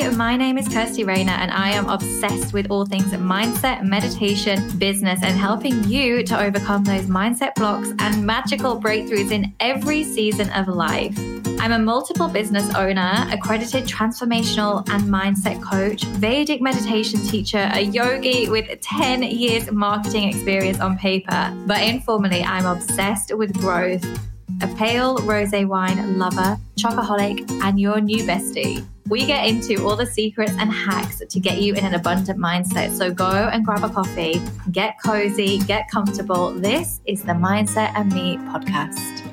my name is Kirsty Rayner and I am obsessed with all things mindset, meditation, business, and helping you to overcome those mindset blocks and magical breakthroughs in every season of life. I'm a multiple business owner, accredited transformational and mindset coach, Vedic meditation teacher, a yogi with 10 years marketing experience on paper, but informally, I'm obsessed with growth, a pale rosé wine lover, chocoholic, and your new bestie. We get into all the secrets and hacks to get you in an abundant mindset. So go and grab a coffee, get cozy, get comfortable. This is the Mindset and Me podcast.